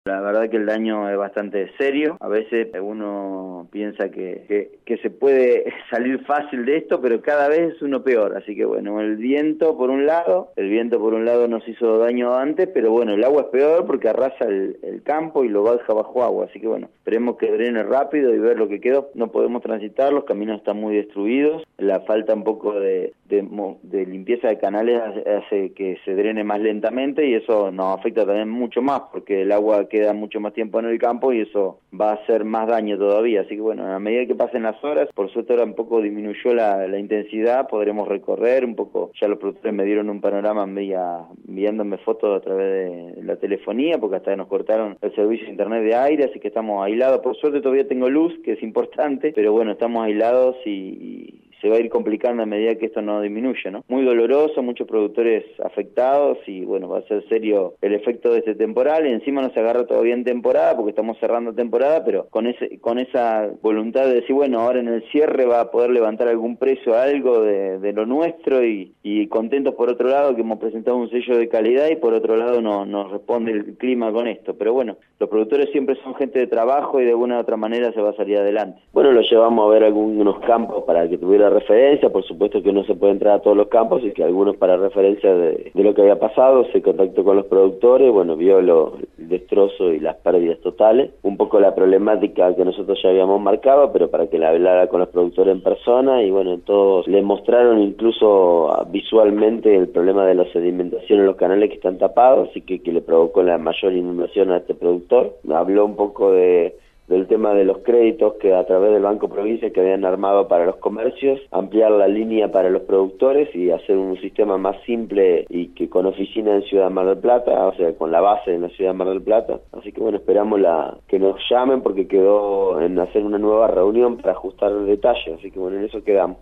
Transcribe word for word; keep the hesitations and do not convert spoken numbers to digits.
La verdad que el daño es bastante serio. A veces uno piensa que, que, que se puede salir fácil de esto, pero cada vez es uno peor. Así que bueno, el viento por un lado, el viento por un lado nos hizo daño antes, pero bueno, el agua es peor porque arrasa el, el campo y lo baja bajo agua. Así que bueno, esperemos que drene rápido y ver lo que quedó. No podemos transitar, los caminos están muy destruidos. La falta un poco de, de, de limpieza de canales hace que se drene más lentamente y eso nos afecta también mucho más porque el agua queda mucho más tiempo en el campo y eso va a hacer más daño todavía. Así que bueno, a medida que pasen las horas, por suerte ahora un poco disminuyó la, la intensidad, podremos recorrer un poco. Ya los productores me dieron un panorama envía, enviándome fotos a través de la telefonía, porque hasta nos cortaron el servicio de internet de aire, así que estamos aislados. Por suerte todavía tengo luz, que es importante, pero bueno, estamos aislados y, y se va a ir complicando a medida que esto no disminuye, ¿no? Muy doloroso, muchos productores afectados y bueno, va a ser serio el efecto de este temporal y encima no se agarra todavía en temporada porque estamos cerrando temporada, pero con ese con esa voluntad de decir, bueno, ahora en el cierre va a poder levantar algún precio, algo de, de lo nuestro y, y contentos por otro lado que hemos presentado un sello de calidad y por otro lado no, nos responde el clima con esto, pero bueno, los productores siempre son gente de trabajo y de alguna u otra manera se va a salir adelante. Bueno, lo llevamos a ver algunos campos para que tuviera referencia, por supuesto que no se puede entrar a todos los campos y que algunos para referencia de, de lo que había pasado, se contactó con los productores, bueno, vio lo, el destrozo y las pérdidas totales, un poco la problemática que nosotros ya habíamos marcado, pero para que la hablara con los productores en persona y bueno, todos le mostraron incluso visualmente el problema de la sedimentación en los canales que están tapados, así que, que le provocó la mayor inundación a este productor. Habló un poco de del tema de los créditos que a través del Banco Provincia que habían armado para los comercios, ampliar la línea para los productores y hacer un sistema más simple y que con oficina en Ciudad Mar del Plata, o sea, con la base en la Ciudad Mar del Plata. Así que bueno, esperamos la que nos llamen porque quedó en hacer una nueva reunión para ajustar detalles, así que bueno, en eso quedamos.